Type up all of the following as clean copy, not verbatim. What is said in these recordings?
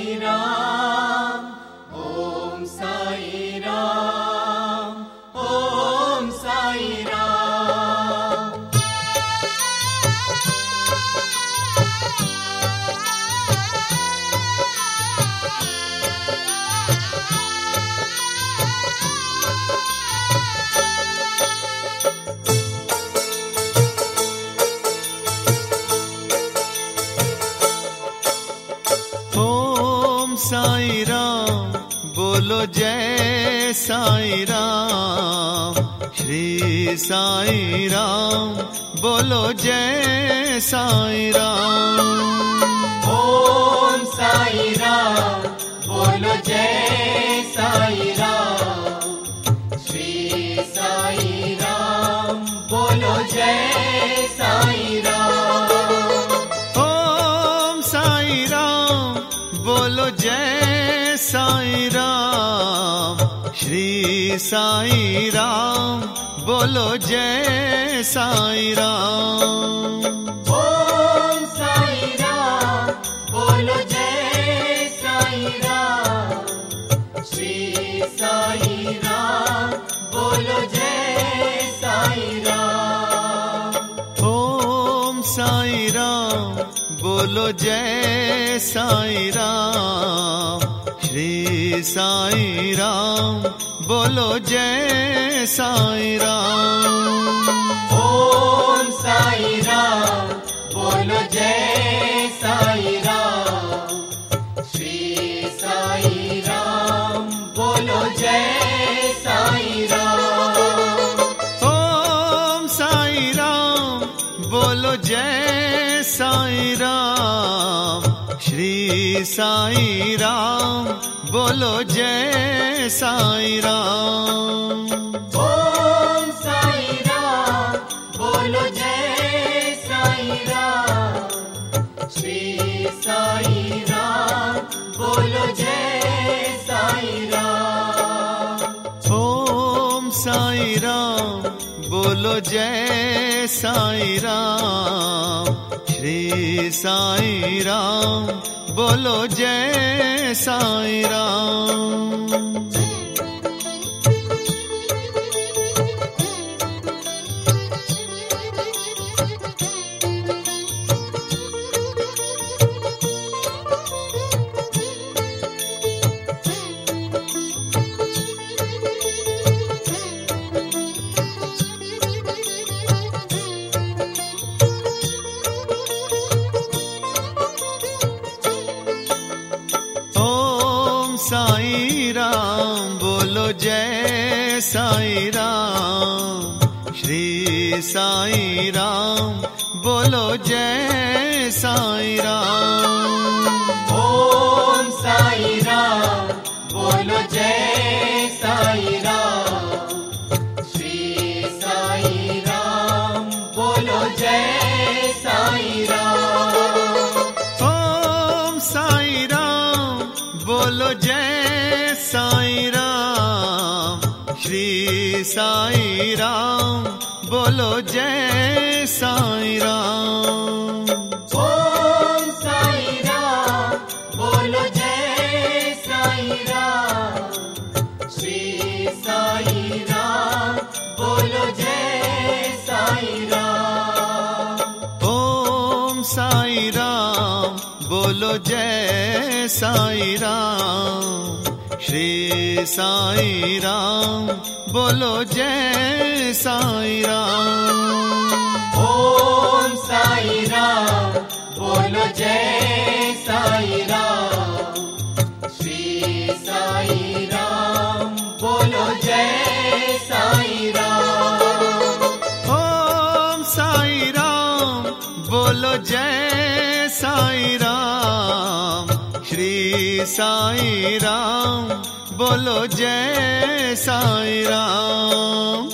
राम, ओम साई राम, ओम साई राम। साई राम बोलो जय साई राम, श्री साई राम बोलो जय साई राम। ओम साई राम बोलो जय साई राम, श्री साई राम बोलो जय साई राम। ओम साई राम बोलो जय साई राम, श्री साई राम बोलो जय साई राम। ओम साई राम बोलो जय साई राम, श्री साई राम बोलो जय साई राम। ओम साई राम बोलो जय साई राम, श्री साई राम बोलो जय साई राम। ओम साई राम बोलो जय साई राम, श्री साई राम बोलो जय साई राम। ओम साई राम बोलो जय साई राम, श्री साई राम बोलो जय साई राम। ओम साई राम बोलो जय साई राम, श्री साई राम बोलो जय साई राम। ओम साई राम बोलो जय साई राम, श्री साई राम बोलो जय साई राम। साई राम बोलो जय साई राम, श्री साई राम बोलो जय साई राम। ओम साई राम बोलो जय साई राम, श्री साई राम बोलो जय साई राम। ओम साई राम बोलो जय साई राम, श्री साई राम बोलो जय साई राम। ओम साई राम बोलो जय साई राम, श्री साई राम बोलो जय साई राम। ओम साई राम बोलो जय साई राम, श्री साई राम बोलो जय साई राम। ओम साई राम बोलो जय साई राम, श्री साई राम बोलो जय साई राम। ओम साई राम बोलो जय साई राम, श्री साई राम बोलो जय साई राम।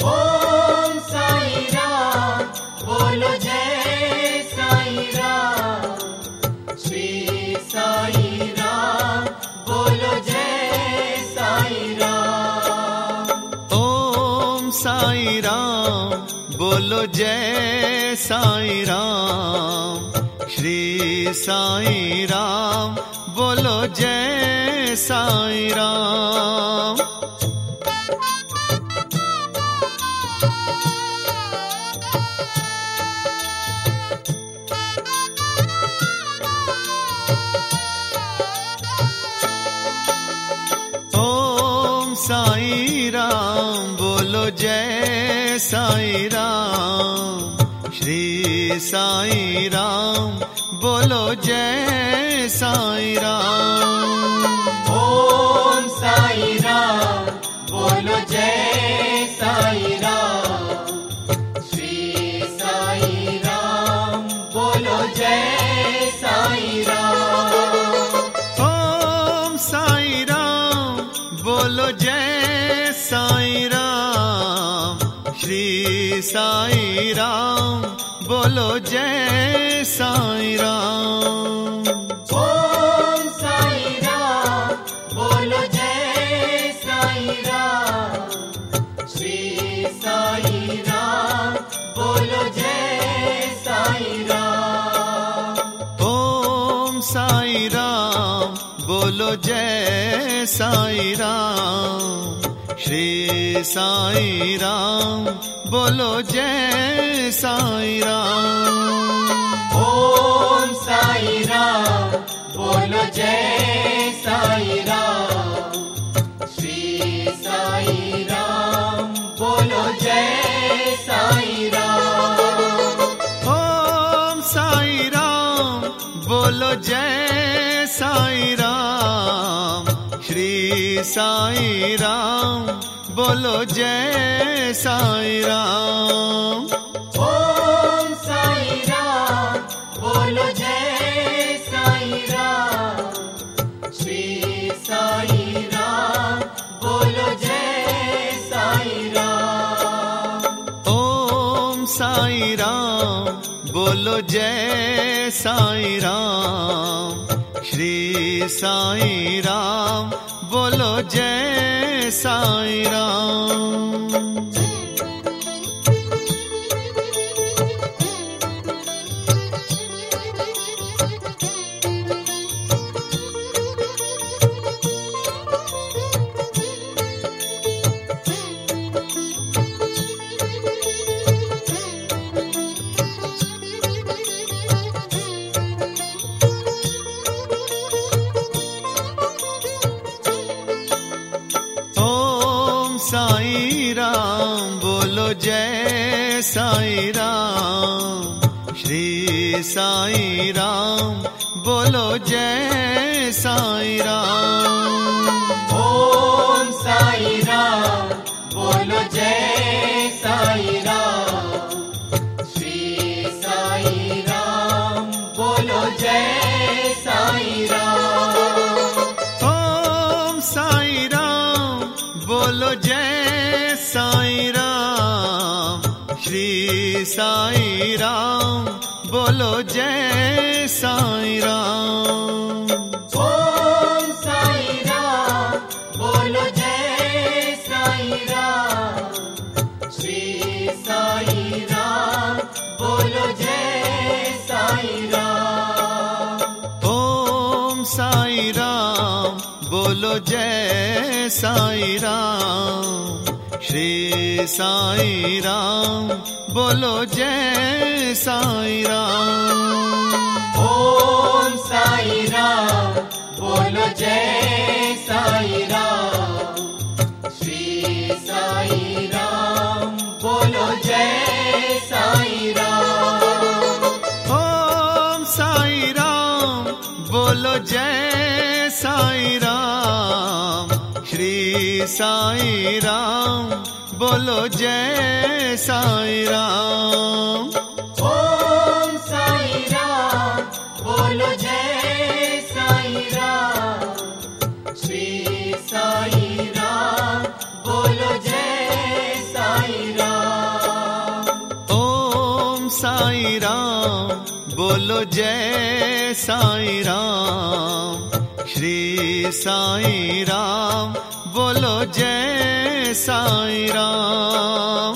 ओम साई राम बोलो जय साई राम, श्री साई राम बोलो जय साई राम। ओम साई राम बोलो जय साई राम, श्री साईं राम बोलो जय साईं राम। ओम साईं राम बोलो जय साईं राम। श्री साईं राम बोलो जय साईं राम। ओम साईं राम बोलो जय साईं राम। श्री साईं राम बोलो जय साईं राम। ओम साईं राम बोलो जय साईं राम। श्री साईं राम बोलो जय साईं राम। ओम साईं राम बोलो जय साईं राम। श्री साईं राम बोलो जय साईं राम। ओम साईं राम बोलो जय साईं राम। श्री साईं राम बोलो जय साईं राम। ओम साईं राम बोलो जय साईं राम। श्री साईं राम बोलो जय साईं राम। ओम साईं राम बोलो जय साईं राम। श्री साईं राम बोलो जय साईं राम। ओम साईं राम बोलो जय साईं राम। श्री साईं राम बोलो जय साईं राम। ओम साईं राम बोलो जय साईं राम। श्री साईं राम बोलो जय साईं राम। साईं राम बोलो जय साईं राम। श्री साईं राम बोलो जय साईं राम। ओम साईं राम बोलो जय साईं राम। श्री साईं राम बोलो जय साईं राम। ओम साईं राम बोलो जय साईं राम। श्री साईं राम बोलो जय साईं राम। ओम साईं राम बोलो जय साईं राम। श्री साईं राम बोलो जय साईं राम। ओम साईं राम बोलो जय साईं राम। श्री साईं राम बोलो जय साईं राम। ओम साईं राम बोलो जय साईं राम। श्री साईं राम बोलो जय साईं राम। ओम साईं राम बोलो जय साईं राम। श्री साईं राम बोलो जय साईं राम। ओम साईं राम बोलो जय साईं राम। श्री साईं राम बोलो जय साईं राम। ओम साईं राम बोलो जय साईं राम। श्री साईं राम बोलो जय साईं राम।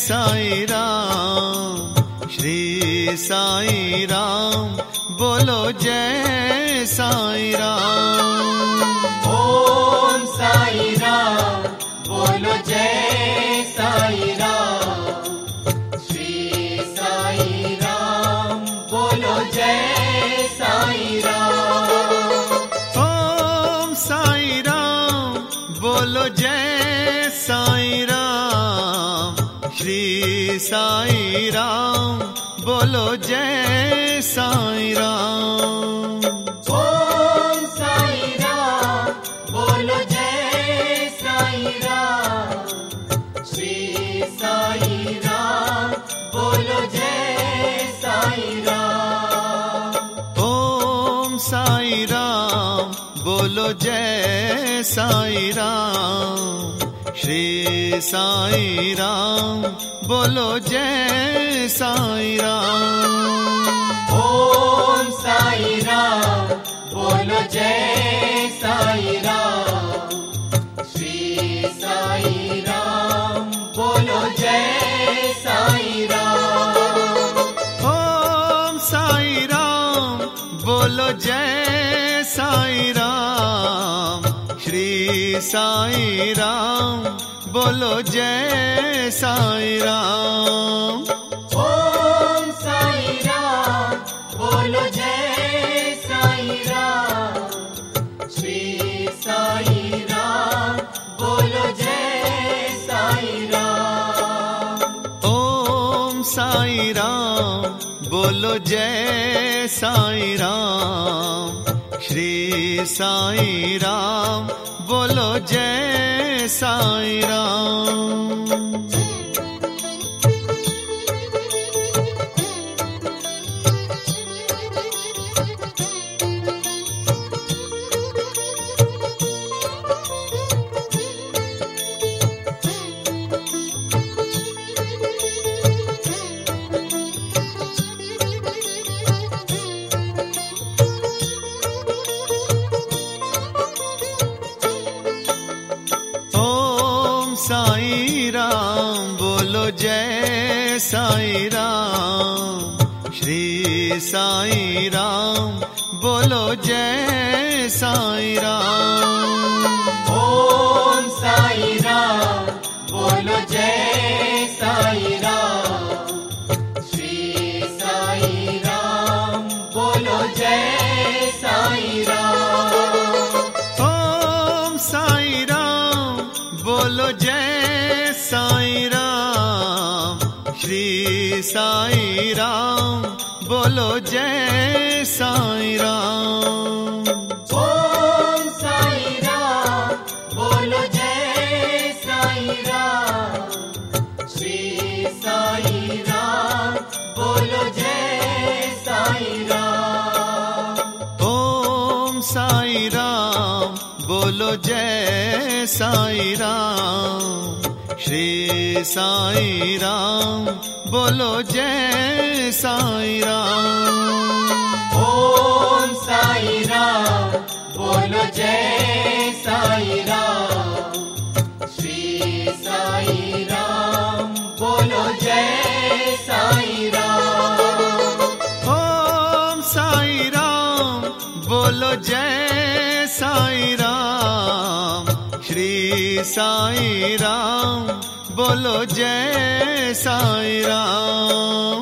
साई राम, श्री साई राम बोलो जय साई राम। ओम साई राम बोलो जय साई राम, श्री साई राम बोलो जय साई राम। ओम साई राम बोलो जय साई राम, श्री साई राम बोलो जय साई राम। ओम साई राम बोलो जय साई राम, श्री साई राम बोलो जय साई राम। ओम साई राम बोलो जय साई राम, श्री साई राम बोलो जय साई राम। ओम साई राम बोलो जय साई राम, श्री साई राम बोलो जय साई राम। ओम साई राम बोलो जय साई राम, श्री साई राम बोलो जय साई राम। ओम साई राम बोलो जय साई राम, श्री साई राम बोलो जय साई राम। ओम साई राम बोलो जय साई राम, श्री साई राम बोलो जय साई राम। साई राम बोलो जय साई राम, श्री साई राम बोलो जय साई राम। ओम साई राम बोलो जय साई राम, श्री साई राम बोलो जय साई राम। ओम साई राम बोलो जय साई राम, श्री साई राम बोलो जय साई राम। ओम साई राम बोलो जय साई राम, श्री साई राम बोलो जय साई राम। ओम साई राम बोलो जय साई राम, श्री साई राम बोलो जय साई राम। ओम साई राम बोलो जय साई राम, श्री साई राम बोलो जय साई राम। ओम साई राम बोलो जय साई राम, श्री साई राम बोलो जय साई राम।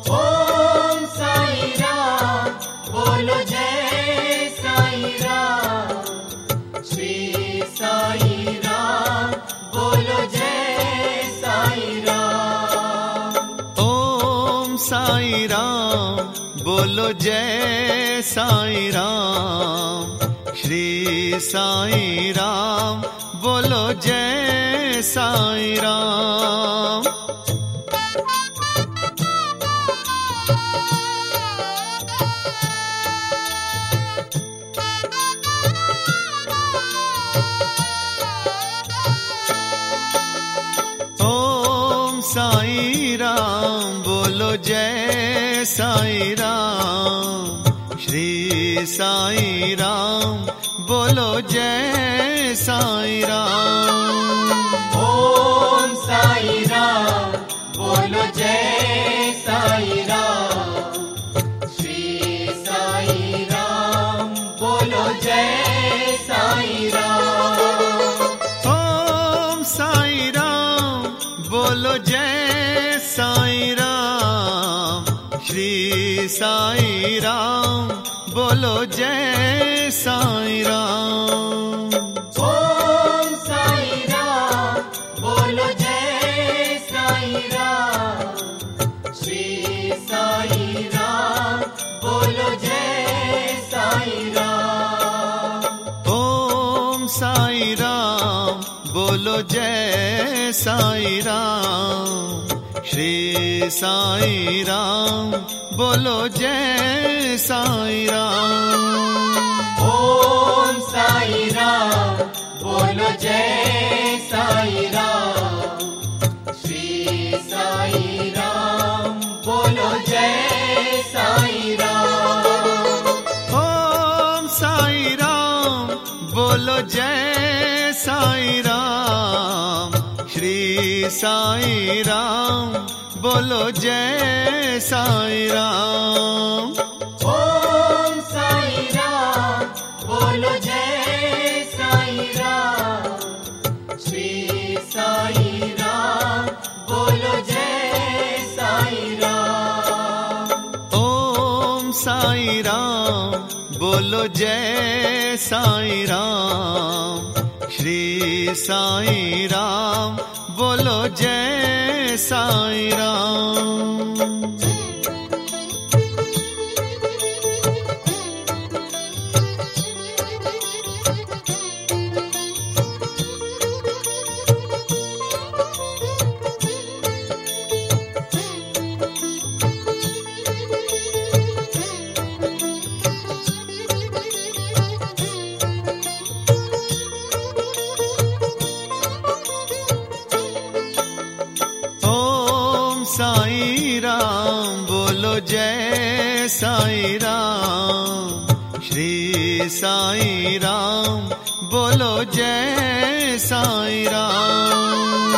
ओम साई राम बोलो जय साई राम, श्री साई राम बोलो जय साई राम। ओम साई राम बोलो जय साई राम, श्री साई राम बोलो जय साई राम। ओम साई राम बोलो जय साई राम, श्री साई राम बोलो जय साई राम। ओम साई राम साईं राम बोलो जय साईं राम। ओम साईं राम बोलो जय साईं राम। श्री साईं राम बोलो जय साईं राम। ओम साईं राम बोलो जय साईं राम। श्री साईं राम बोलो जय साईं राम। ओम साईं राम बोलो जय साईं राम। श्री साईं राम बोलो जय साईं राम। ओम साईं राम बोलो जय साईं राम। श्री साईं राम बोलो जय साईं राम। ओम साईं राम बोलो जय साईं राम। श्री साईं राम बोलो जय साईं राम। ओम साईं राम बोलो जय साईं राम। श्री साईं राम बोलो जय साईं राम। साईं राम बोलो जय साईं राम। श्री साईं राम बोलो जय साईं राम।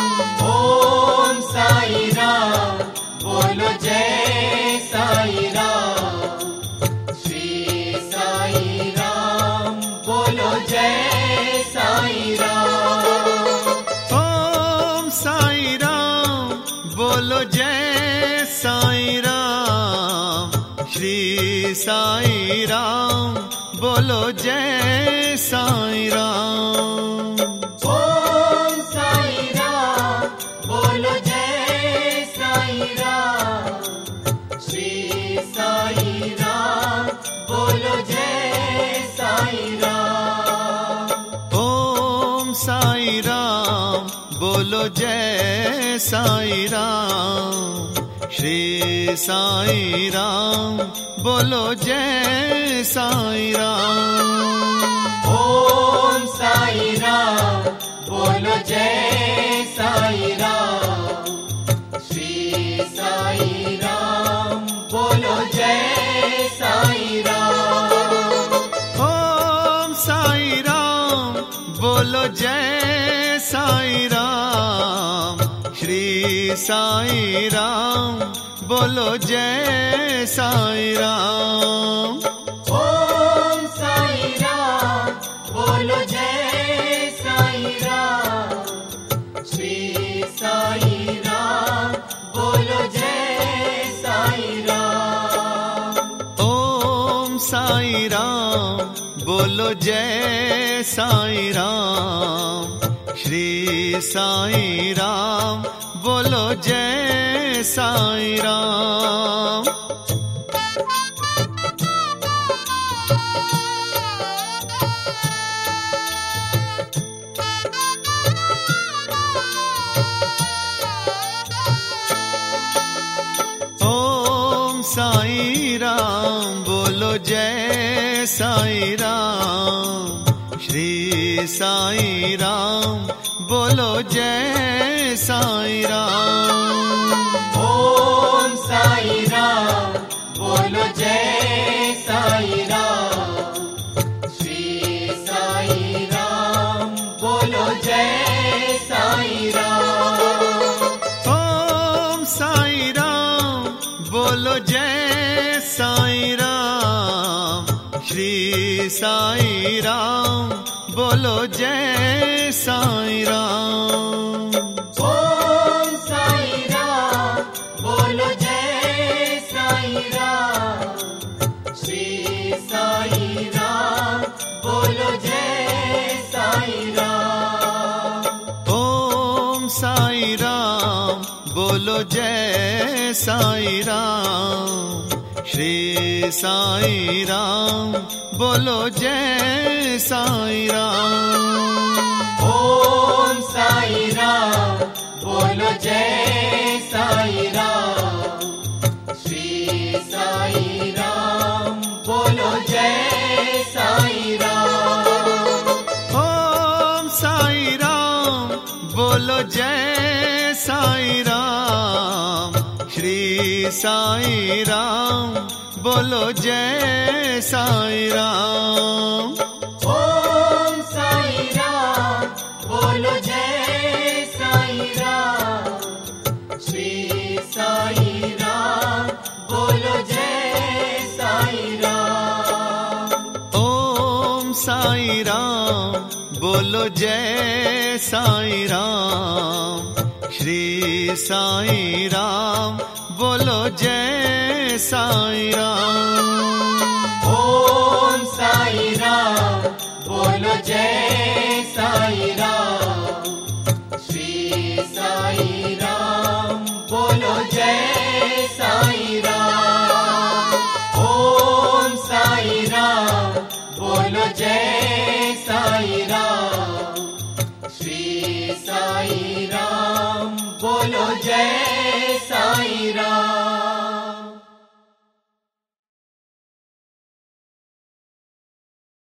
ओम साईं राम बोलो जय साईं राम। श्री साईं राम बोलो जय साईं राम। ओम साईं राम बोलो जय साईं राम। श्री साईं राम बोलो जय साईं राम। ओम साईं राम बोलो जय साईं राम। श्री साईं राम बोलो जय साईं राम। ओम साईं राम बोलो जय साईं राम। श्री साईं राम बोलो जय साईं राम। ओम साईं राम बोलो जय साईं राम। श्री साईं राम बोलो जय साईं राम। ओम साईं राम बोलो जय साईं राम। श्री साईं राम बोलो जय साईं राम। ओम साईं राम बोलो जय साईं राम। श्री साईं राम बोलो जय साईं राम। ओम साईं राम बोलो जय साईं राम। श्री साईं राम बोलो जय साईं राम। ओम साईं राम बोलो जय साईं राम। श्री साईं राम बोलो जय साईं राम। ओम साईं राम बोलो जय साईं राम। श्री साईं राम बोलो जय साईं राम। ओम साईं राम बोलो जय साईं राम। श्री साईं राम बोलो जय साईं राम। ओम साईं राम बोलो जय साईं राम। साई राम, श्री साई राम, बोलो जय साई राम। ओम साई राम, बोलो जय साई राम। श्री साई राम, बोलो जय साई राम। ओम साई राम, बोलो जय साई राम, श्री साई राम, बोलो जय साई राम। ओम साई राम, बोलो जय साई राम। श्री साई राम, बोलो जय साई राम। ओम साई राम, बोलो जय साई राम, श्री साई राम, बोलो जय साई राम। ओम साई राम, बोलो जय साई राम। श्री साई राम, बोलो जय साई राम। ओम साई राम, बोलो जय साई राम। श्री साई राम, बोलो जय साई राम।